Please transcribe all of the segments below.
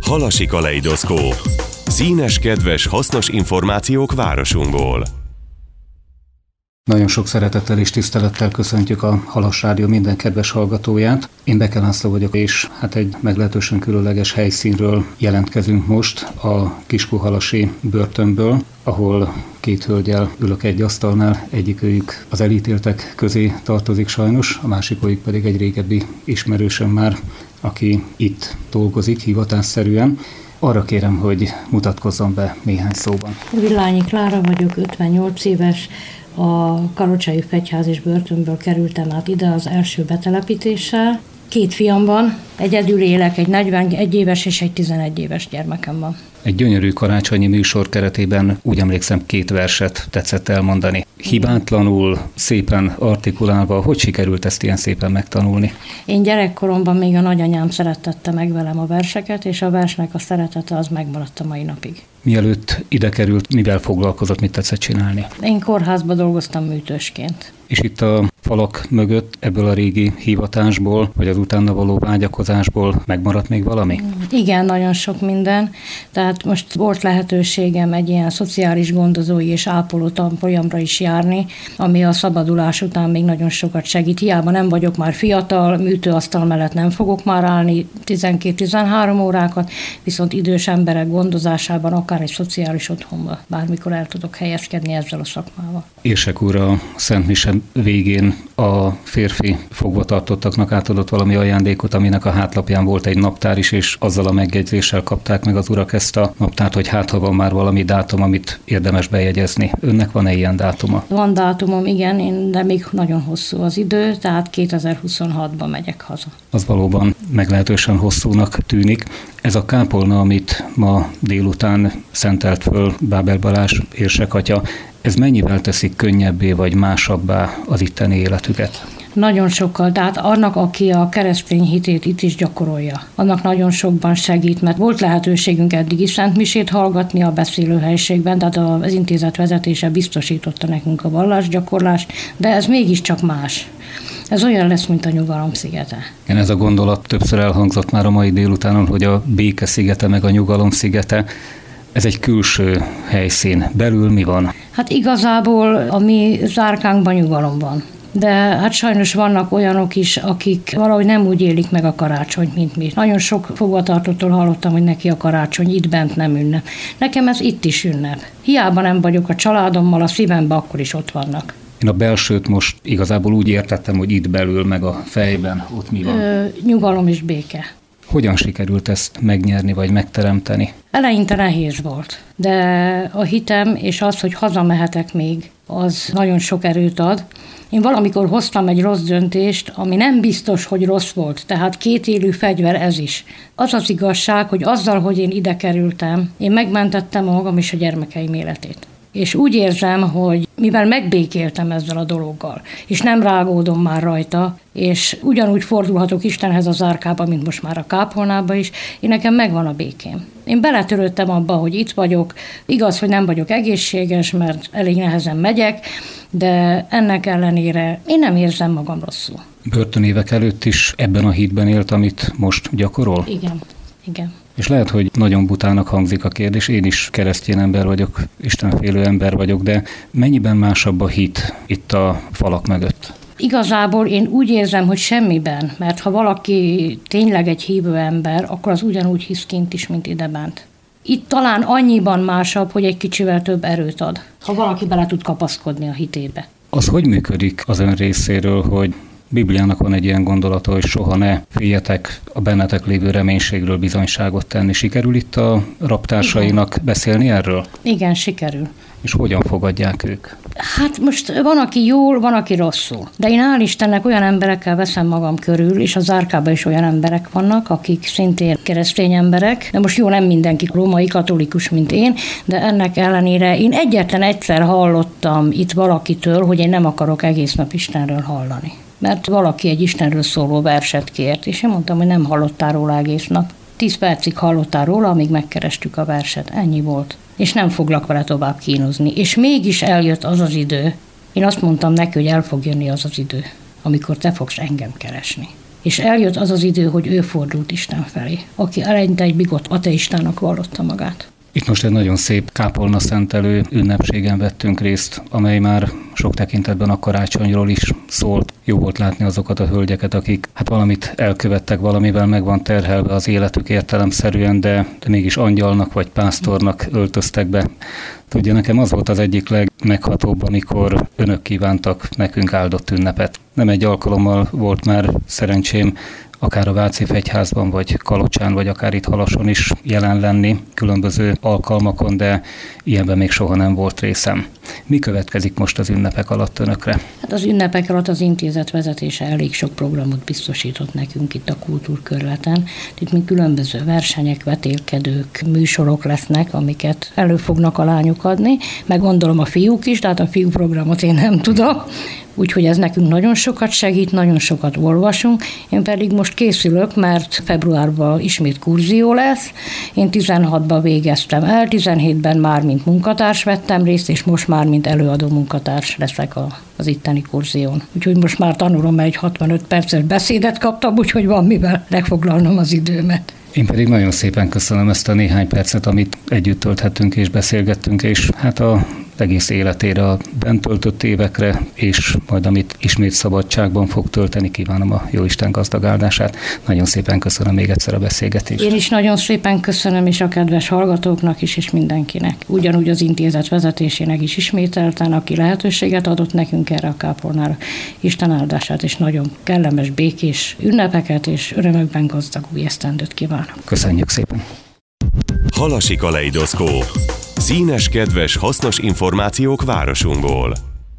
Halasi kaleidoszkóp. Színes, kedves, hasznos információk városunkból. Nagyon sok szeretettel és tisztelettel köszöntjük a Halas Rádió minden kedves hallgatóját. Én Beke László vagyok, és egy meglehetősen különleges helyszínről jelentkezünk most, a Kiskunhalasi börtönből, ahol két hölgyel ülök egy asztalnál, egyikőjük az elítéltek közé tartozik sajnos, a másikőjük pedig egy régebbi ismerősöm már, aki itt dolgozik hivatásszerűen. Arra kérem, hogy mutatkozzon be néhány szóban. Villányi Klára vagyok, 58 éves, a Kalocsai Fegyház börtönből kerültem át ide az első betelepítéssel. 2 fiam van, egyedül élek, egy 41 éves és egy 11 éves gyermekem van. Egy gyönyörű karácsonyi műsor keretében úgy emlékszem 2 verset tetszett elmondani. Hibátlanul, szépen artikulálva, hogy sikerült ezt ilyen szépen megtanulni? Én gyerekkoromban még a nagyanyám szerettette meg velem a verseket, és a versnek a szeretete az megmaradt a mai napig. Mielőtt ide került, mivel foglalkozott, mit tetszett csinálni? Én kórházban dolgoztam műtősként. És itt a falak mögött ebből a régi hivatásból, vagy az utána való vágyakozásból megmaradt még valami? Igen, nagyon sok minden. Tehát most volt lehetőségem egy ilyen szociális gondozói és ápoló tanfolyamra is járni, ami a szabadulás után még nagyon sokat segít. Hiába nem vagyok már fiatal, műtőasztal mellett nem fogok már állni 12-13 órákat, viszont idős emberek gondozásában, akár egy szociális otthonban bármikor el tudok helyezkedni ezzel a szakmával. Érsek úr a Szent Mise végén a férfi fogvatartottaknak átadott valami ajándékot, aminek a hátlapján volt egy naptár is, és azzal a megjegyzéssel kapták meg az urak ezt a naptárt, hogy ha van már valami dátum, amit érdemes bejegyezni. Önnek van-e ilyen dátuma? Van dátumom, igen, de még nagyon hosszú az idő, tehát 2026-ban megyek haza. Az valóban meglehetősen hosszúnak tűnik. Ez a kápolna, amit ma délután szentelt föl Bábel Balázs érsek atya, ez mennyivel teszik könnyebbé vagy másabbá az itteni életüket? Nagyon sokkal, tehát annak, aki a keresztény hitét itt is gyakorolja, annak nagyon sokban segít, mert volt lehetőségünk eddig is szentmisét hallgatni a beszélőhelyiségben, tehát az intézet vezetése biztosította nekünk a vallásgyakorlást, de ez mégiscsak más. Ez olyan lesz, mint a Nyugalom szigete. Igen, ez a gondolat többször elhangzott már a mai délutánon, hogy a Béke szigete meg a Nyugalom szigete, ez egy külső helyszín. Belül mi van? Hát igazából a mi zárkánkban nyugalom van. De hát sajnos vannak olyanok is, akik valahogy nem úgy élik meg a karácsonyt, mint mi. Nagyon sok fogvatartottól hallottam, hogy neki a karácsony itt bent nem ünnep. Nekem ez itt is ünnep. Hiába nem vagyok a családommal, a szívemben akkor is ott vannak. Én a belsőt most igazából úgy értettem, hogy itt belül, meg a fejben, ott mi van? Nyugalom és béke. Hogyan sikerült ezt megnyerni, vagy megteremteni? Eleinte nehéz volt, de a hitem és az, hogy hazamehetek még, az nagyon sok erőt ad. Én valamikor hoztam egy rossz döntést, ami nem biztos, hogy rossz volt, tehát 2 élő fegyver ez is. Az az igazság, hogy azzal, hogy én ide kerültem, én megmentettem magam és a gyermekeim életét. És úgy érzem, hogy mivel megbékéltem ezzel a dologgal, és nem rágódom már rajta, és ugyanúgy fordulhatok Istenhez az árkába, mint most már a kápolnába is, én nekem megvan a békém. Én beletörődtem abba, hogy itt vagyok. Igaz, hogy nem vagyok egészséges, mert elég nehezen megyek, de ennek ellenére én nem érzem magam rosszul. Börtönévek előtt is ebben a hitben élt, amit most gyakorol? Igen. És lehet, hogy nagyon butának hangzik a kérdés, én is keresztény ember vagyok, istenfélő ember vagyok, de mennyiben másabb a hit itt a falak mögött? Igazából én úgy érzem, hogy semmiben, mert ha valaki tényleg egy hívő ember, akkor az ugyanúgy hisz kint is, mint idebent. Itt talán annyiban másabb, hogy egy kicsivel több erőt ad, ha valaki bele tud kapaszkodni a hitébe. Az hogy működik az ön részéről, hogy Bibliának van egy ilyen gondolata, hogy soha ne féljetek a bennetek lévő reménységről bizonyságot tenni. Sikerül itt a raptársainak beszélni erről? Igen, sikerül. És hogyan fogadják ők? Hát most van, aki jól, van, aki rosszul. De én hál' Istennek olyan emberekkel veszem magam körül, és a zárkában is olyan emberek vannak, akik szintén keresztény emberek. De most jó, nem mindenki római katolikus, mint én, de ennek ellenére én egyetlen egyszer hallottam itt valakitől, hogy én nem akarok egész nap Istenről hallani. Mert valaki egy Istenről szóló verset kért, és én mondtam, hogy nem hallottál róla egész nap. 10 percig hallottál róla, amíg megkerestük a verset. Ennyi volt. És nem foglak vele tovább kínozni. És mégis eljött az az idő. Én azt mondtam neki, hogy el fog jönni az az idő, amikor te fogsz engem keresni. És eljött az az idő, hogy ő fordult Isten felé, aki eleinte egy bigott ateistának vallotta magát. Itt most egy nagyon szép kápolna-szentelő ünnepségen vettünk részt, amely már sok tekintetben a karácsonyról is szólt. Jó volt látni azokat a hölgyeket, akik valamit elkövettek, valamivel meg van terhelve az életük értelemszerűen, de mégis angyalnak vagy pásztornak öltöztek be. Tudja, nekem az volt az egyik legmeghatóbb, amikor önök kívántak nekünk áldott ünnepet. Nem egy alkalommal volt már szerencsém akár a Váci Fegyházban, vagy Kalocsán, vagy akár itt Halason is jelen lenni különböző alkalmakon, de ilyenben még soha nem volt részem. Mi következik most az ünnepek alatt önökre? Az ünnepek alatt az intézet vezetése elég sok programot biztosított nekünk itt a kultúrkörleten. Itt még különböző versenyek, vetélkedők, műsorok lesznek, amiket elő fognak a lányok adni, meg gondolom a fiúk is, tehát a fiú programot én nem tudom. Úgyhogy ez nekünk nagyon sokat segít, nagyon sokat olvasunk. Én pedig most készülök, mert februárban ismét kurzió lesz. Én 16-ban végeztem el, 17-ben már mint munkatárs vettem részt, és most már mint előadó munkatárs leszek az itteni kurzión. Úgyhogy most már tanulom, egy 65 perces beszédet kaptam, úgyhogy van mivel lefoglalnom az időmet. Én pedig nagyon szépen köszönöm ezt a néhány percet, amit együtt tölthettünk és beszélgettünk, és a egész életére, a bent töltött évekre, és majd amit ismét szabadságban fog tölteni, kívánom a Jóisten gazdag áldását. Nagyon szépen köszönöm még egyszer a beszélgetést. Én is nagyon szépen köszönöm, és a kedves hallgatóknak is, és mindenkinek. Ugyanúgy az intézet vezetésének is ismételten, aki lehetőséget adott nekünk erre a kápolnára. Isten áldását, és nagyon kellemes, békés ünnepeket, és örömökben gazdag új esztendőt kívánok. Köszönjük szépen! Halasi kaleidoszkóp. Színes, kedves, hasznos információk városunkból.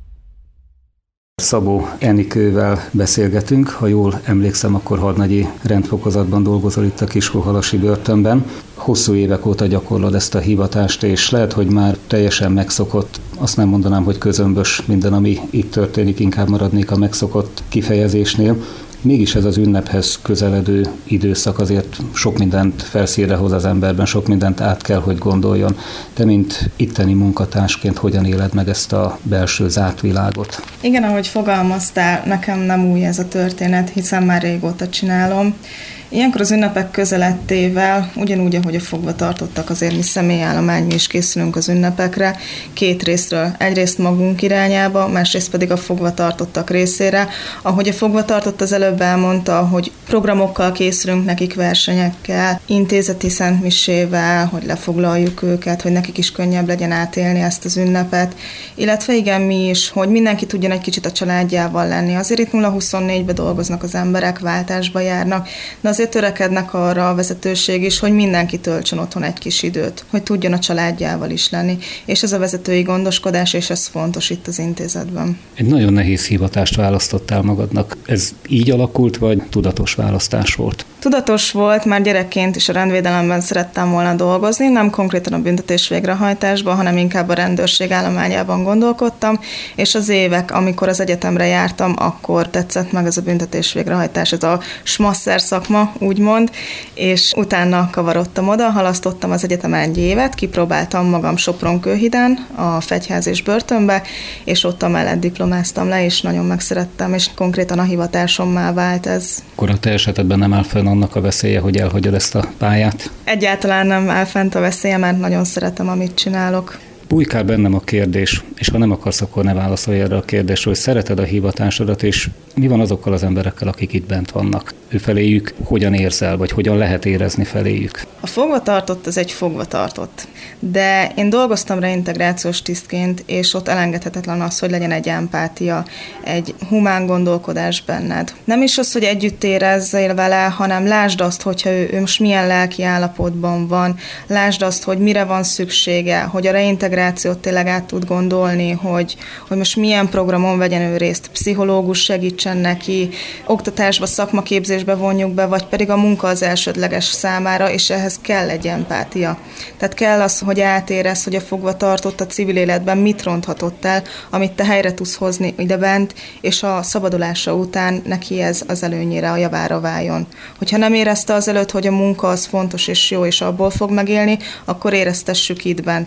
Szabó Enikővel beszélgetünk, ha jól emlékszem, akkor hadnagyi rendfokozatban dolgozol itt a Kiskunhalasi börtönben. Hosszú évek óta gyakorlod ezt a hivatást, és lehet, hogy már teljesen megszokott, azt nem mondanám, hogy közömbös minden, ami itt történik, inkább maradnék a megszokott kifejezésnél. Mégis ez az ünnephez közeledő időszak azért sok mindent felszínre hoz az emberben, sok mindent át kell, hogy gondoljon. Te, mint itteni munkatársként hogyan éled meg ezt a belső zárt világot? Igen, ahogy fogalmaztál, nekem nem új ez a történet, hiszen már régóta csinálom. Ilyenkor az ünnepek közelettével, ugyanúgy, ahogy a fogvatartottak, azért mi személyállomány, mi is készülünk az ünnepekre, két részről. Egyrészt magunk irányába, másrészt pedig a fogvatartottak részére. Ahogy a fogvatartott az előbb elmondta, hogy programokkal készülünk nekik, versenyekkel, intézeti szentmisével, hogy lefoglaljuk őket, hogy nekik is könnyebb legyen átélni ezt az ünnepet. Illetve igen, mi is, hogy mindenki tudjon egy kicsit a családjával lenni. Azért itt 0-24-ben dolgoznak az emberek, váltásba járnak, de azért törekednek arra a vezetőség is, hogy mindenki töltsön otthon egy kis időt, hogy tudjon a családjával is lenni. És ez a vezetői gondoskodás, és ez fontos itt az intézetben. Egy nagyon nehéz hivatást választottál magadnak. Ez így alakult, vagy tudatos választás volt? Tudatos volt, már gyerekként is a rendvédelemben szerettem volna dolgozni, nem konkrétan a büntetés végrehajtásban, hanem inkább a rendőrség állományában gondolkodtam, és az évek, amikor az egyetemre jártam, akkor tetszett meg ez a büntetés végrehajtás, ez a smasszer szakma, úgymond, és utána kavarodtam oda, halasztottam az egyetem egy évet, kipróbáltam magam Sopron-Kőhiden, a Fegyház és börtönbe, és ott amellett diplomáztam le, és nagyon megszerettem, és konkrétan a hivatásommá vált ez. Akkor a te esetedben nem áll fenn annak a veszélye, hogy elhagyod ezt a pályát? Egyáltalán nem áll fent a veszélye, mert nagyon szeretem, amit csinálok. Bújkál bennem a kérdés, és ha nem akarsz, akkor ne válaszolj erre a kérdésre, hogy szereted a hivatásodat, és mi van azokkal az emberekkel, akik itt bent vannak? Ő feléjük hogyan érzel, vagy hogyan lehet érezni feléjük? A fogvatartott az egy fogvatartott, de én dolgoztam reintegrációs tisztként, és ott elengedhetetlen az, hogy legyen egy empátia, egy humán gondolkodás benned. Nem is az, hogy együtt érezzél vele, hanem lásd azt, hogyha ő most milyen lelki állapotban van, lásd azt, hogy mire van szüksége, hogy a reintegrációt tényleg át tud gondolni, hogy most milyen programon vegyen ő részt, pszichológus segítsen neki, oktatásba, szakmaképzésbe vonjuk be, vagy pedig a munka az elsődleges számára, és ehhez kell egy empátia. Tehát kell az, hogy átérezz, hogy a fogvatartott a civil életben mit ronthatott el, amit te helyre tudsz hozni ide bent, és a szabadulása után neki ez az előnyére, a javára váljon. Hogyha nem érezte azelőtt, hogy a munka az fontos és jó, és abból fog megélni, akkor éreztessük itt bent.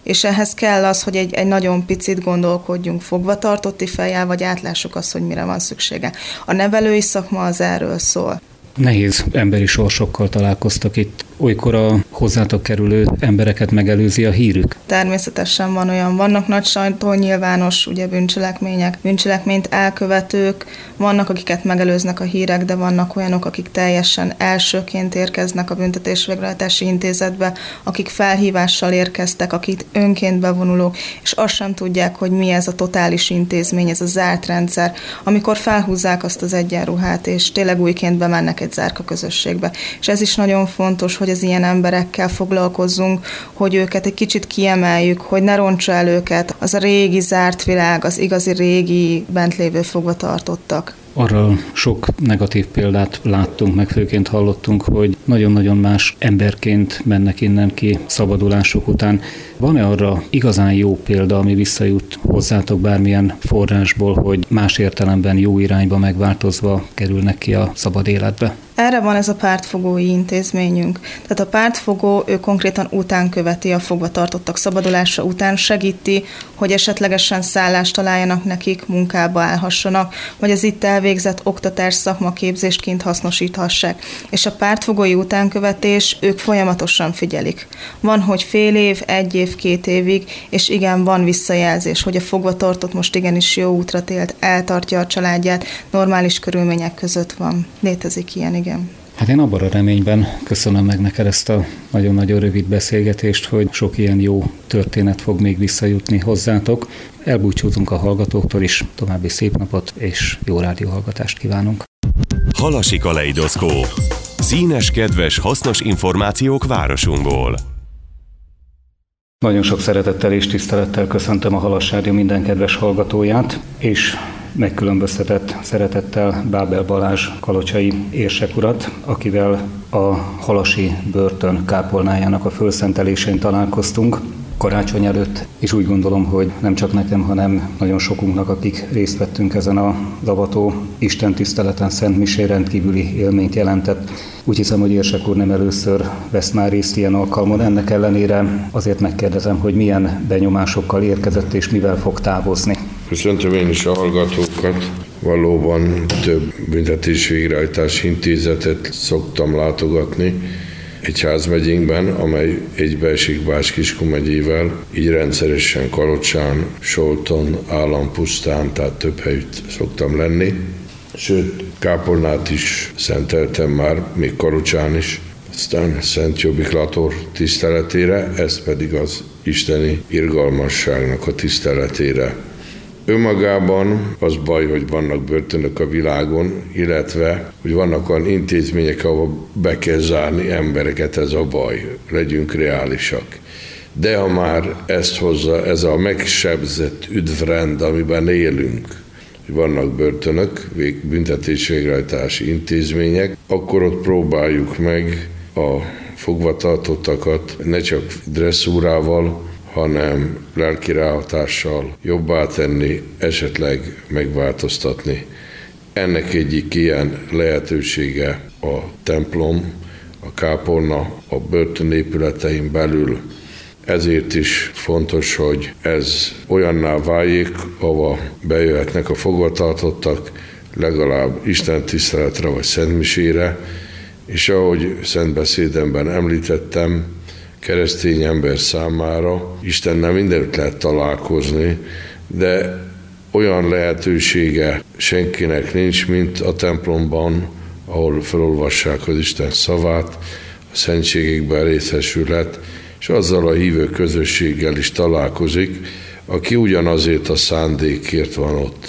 És ehhez kell az, hogy egy nagyon picit gondolkodjunk fogvatartotti fejjel, vagy átlássuk azt, hogy mire van szüksége. A nevelői szakma az erről szól. Nehéz emberi sorsokkal találkoztak itt. Olykor a hozzátok kerülő embereket megelőzi a hírük? Természetesen vannak nagy sajtó nyilvános bűncselekmények, bűncselekményt elkövetők, vannak, akiket megelőznek a hírek, de vannak olyanok, akik teljesen elsőként érkeznek a büntetésvégrehajtási intézetbe, akik felhívással érkeztek, akik önként bevonulók, és azt sem tudják, hogy mi ez a totális intézmény, ez a zárt rendszer, amikor felhúzzák azt az egyenruhát, és tényleg újként bemennek egy zárka közösségbe. És ez is nagyon fontos, hogy az ilyen emberekkel foglalkozzunk, hogy őket egy kicsit kiemeljük, hogy ne rontsa el őket az a régi zárt világ, az igazi régi bent lévő fogvatartottak. Arra sok negatív példát láttunk, meg főként hallottunk, hogy nagyon-nagyon más emberként mennek innen ki szabadulásuk után. Van-e arra igazán jó példa, ami visszajut hozzátok bármilyen forrásból, hogy más értelemben jó irányba megváltozva kerülnek ki a szabad életbe? Erre van ez a pártfogói intézményünk. Tehát a pártfogó, ő konkrétan után követi a fogvatartottak szabadulása után, segíti, hogy esetlegesen szállást találjanak nekik, munkába állhassanak, vagy az itt elvégzett oktatás szakmaképzést kint hasznosíthassák. És a pártfogói utánkövetés, ők folyamatosan figyelik. Van, hogy fél év, 1 év, 2 évig, és igen, van visszajelzés, hogy a fogvatartott most igenis jó útra télt, eltartja a családját, normális körülmények között van. Létezik ilyen, igen. Hát én abban a reményben köszönöm meg neked ezt a nagyon-nagyon rövid beszélgetést, hogy sok ilyen jó történet fog még visszajutni hozzátok. Elbúcsúzunk a hallgatóktól is, további szép napot és jó rádióhallgatást kívánunk. Halasi Kaleidoszkóp. Színes, kedves, hasznos információk városunkból. Nagyon sok szeretettel és tisztelettel köszöntöm a Halas Rádió minden kedves hallgatóját, és megkülönböztetett szeretettel Bábel Balázs kalocsai érsek urat, akivel a halasi börtön kápolnájának a fölszentelésén találkoztunk karácsony előtt, és úgy gondolom, hogy nem csak nekem, hanem nagyon sokunknak, akik részt vettünk ezen a avató istentiszteleten, Szent Misén rendkívüli élményt jelentett. Úgy hiszem, hogy érsek úr nem először vesz már részt ilyen alkalmon. Ennek ellenére azért megkérdezem, hogy milyen benyomásokkal érkezett és mivel fog távozni. Köszöntöm én is a hallgatókat. Valóban több büntetésvégrehajtási intézetet szoktam látogatni egyházmegyénkben, amely egybeesik Bács-Kiskun megyével, így rendszeresen Kalocsán, Solton, Állampusztán, tehát több helyütt szoktam lenni. Sőt, kápolnát is szenteltem már, még Kalocsán is, aztán Szent Jobbik Látor tiszteletére, ez pedig az isteni irgalmasságnak a tiszteletére. Önmagában az baj, hogy vannak börtönök a világon, illetve, hogy vannak olyan intézmények, ahol be kell zárni embereket, ez a baj. Legyünk reálisak. De ha már ezt hozza, ez a megsebzett üdvrend, amiben élünk, hogy vannak börtönök, büntetésvégrehajtási intézmények, akkor ott próbáljuk meg a fogvatartottakat ne csak dresszúrával, hanem lelki ráhatással jobbá tenni, esetleg megváltoztatni. Ennek egyik ilyen lehetősége a templom, a kápolna, a börtönépületein belül. Ezért is fontos, hogy ez olyanná váljék, ahova bejöhetnek a fogvatartottak, legalább istentiszteletre vagy szentmisére, és ahogy szentbeszédemben említettem, keresztény ember számára Istennel mindenütt lehet találkozni, de olyan lehetősége senkinek nincs, mint a templomban, ahol felolvassák az Isten szavát, a szentségekben részesülhet, és azzal a hívő közösséggel is találkozik, aki ugyanazért a szándékért van ott.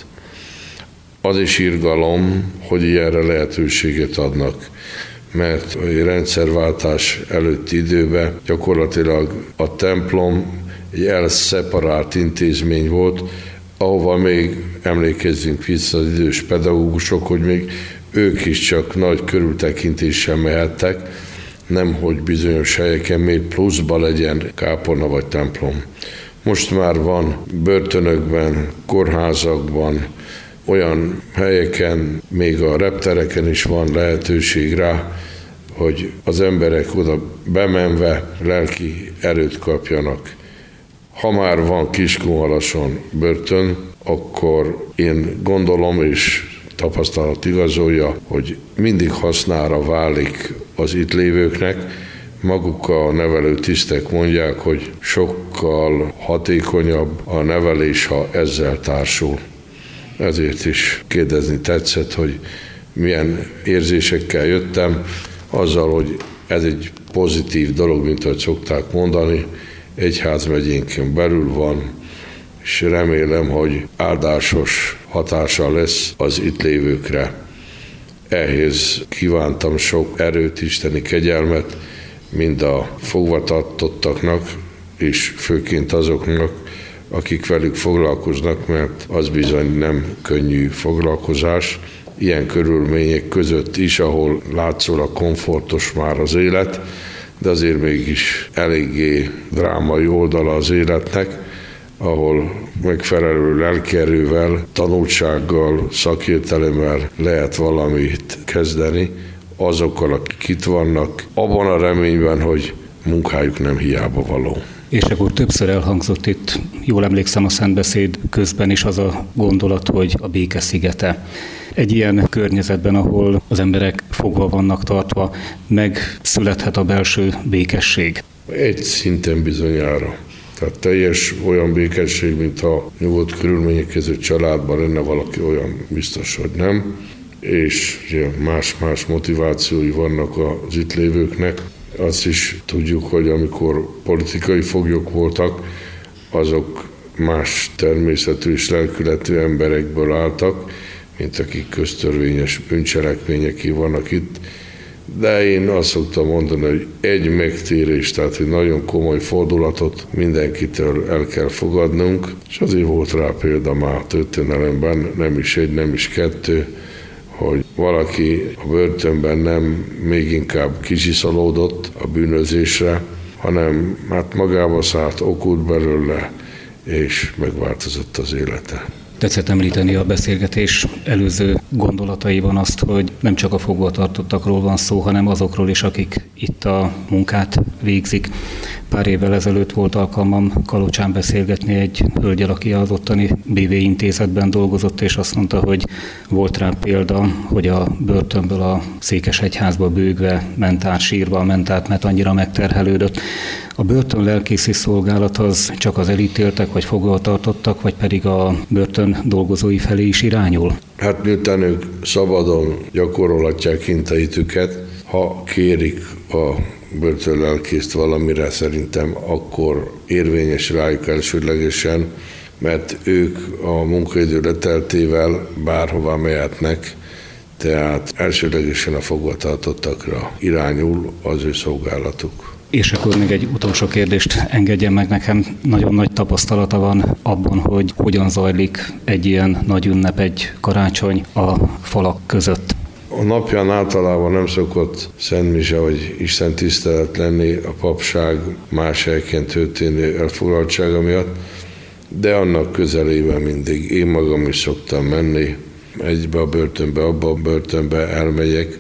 Az is irgalom, hogy ilyenre lehetőséget adnak, mert a rendszerváltás előtti időben gyakorlatilag a templom egy elszeparált intézmény volt, ahova még emlékezzünk vissza az idős pedagógusok, hogy még ők is csak nagy körültekintéssel mehettek, nemhogy bizonyos helyeken még pluszba legyen kápolna vagy templom. Most már van börtönökben, kórházakban, olyan helyeken, még a reptereken is van lehetőség rá, hogy az emberek oda bemenve lelki erőt kapjanak. Ha már van Kiskunhalason börtön, akkor én gondolom, és tapasztalat igazolja, hogy mindig hasznára válik az itt lévőknek. Maguk a nevelő tisztek mondják, hogy sokkal hatékonyabb a nevelés, ha ezzel társul. Ezért is kérdezni tetszett, hogy milyen érzésekkel jöttem, azzal, hogy ez egy pozitív dolog, mint ahogy szokták mondani, egyházmegyénken belül van, és remélem, hogy áldásos hatása lesz az itt lévőkre. Ehhez kívántam sok erőt, isteni kegyelmet, mind a fogvatartottaknak, és főként azoknak, akik velük foglalkoznak, mert az bizony nem könnyű foglalkozás. Ilyen körülmények között is, ahol látszólag komfortos már az élet, de azért mégis eléggé drámai oldala az életnek, ahol megfelelő lelkierővel, tanultsággal, szakértelemmel lehet valamit kezdeni azokkal, akik itt vannak, abban a reményben, hogy munkájuk nem hiába való. És akkor többször elhangzott itt, jól emlékszem a szentbeszéd közben is az a gondolat, hogy a béke szigete. Egy ilyen környezetben, ahol az emberek fogva vannak tartva, megszülethet a belső békesség. Egy szinten bizonyára. Tehát teljes olyan békesség, mint a nyugodt körülmények között családban lenne valaki, olyan biztos, hogy nem. És más-más motivációi vannak az itt lévőknek. Azt is tudjuk, hogy amikor politikai foglyok voltak, azok más természetű és lelkületű emberekből álltak, mint akik köztörvényes bűncselekményeké vannak itt. De én azt szoktam mondani, hogy egy megtérés, tehát egy nagyon komoly fordulatot mindenkitől el kell fogadnunk, és azért volt rá példa már a történelemben, nem is egy, nem is kettő, hogy valaki a börtönben nem még inkább kizsiszolódott a bűnözésre, hanem hát magába szállt, okult belőle, és megváltozott az élete. Tetszett említeni a beszélgetés előző gondolataiban azt, hogy nem csak a fogvatartottakról van szó, hanem azokról is, akik itt a munkát végzik. Pár évvel ezelőtt volt alkalmam Kalocsán beszélgetni egy hölgyel, aki az ottani BV intézetben dolgozott, és azt mondta, hogy volt rá példa, hogy a börtönből a Székesegyházba bőgve ment át, sírva ment át, mert annyira megterhelődött. A börtön lelkészi szolgálat az csak az elítéltek, vagy fogvatartottak, vagy pedig a börtön dolgozói felé is irányul? Hát miután ők szabadon gyakorolhatják hintaitüket, ha kérik a börtönlelkészt valamire, szerintem akkor érvényes rájuk elsődlegesen, mert ők a munkaidő leteltével bárhová mehetnek, tehát elsődlegesen a fogvatartottakra irányul az ő szolgálatuk. És akkor még egy utolsó kérdést engedjen meg nekem. Nagyon nagy tapasztalata van abban, hogy hogyan zajlik egy ilyen nagy ünnep, egy karácsony a falak között. A napján általában nem szokott szentmise vagy Isten tisztelet lenni a papság más helyeken történő elfoglaltsága miatt, de annak közelében mindig én magam is szoktam menni, egybe a börtönbe, abba a börtönbe elmegyek,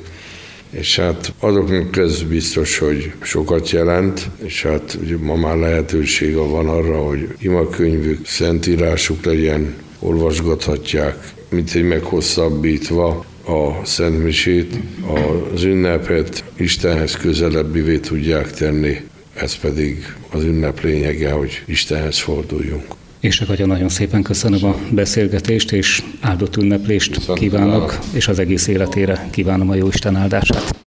és hát azoknak ez biztos, hogy sokat jelent, és hát ugye ma már lehetősége van arra, hogy imakönyvük, szentírásuk legyen, olvasgathatják, mint egy meghosszabbítva a szentmisét, az ünnepet Istenhez közelebbivé tudják tenni, ez pedig az ünnep lényege, hogy Istenhez forduljunk. És Atya, nagyon szépen köszönöm a beszélgetést, és áldott ünneplést kívánok, és az egész életére kívánom a Jóisten áldását.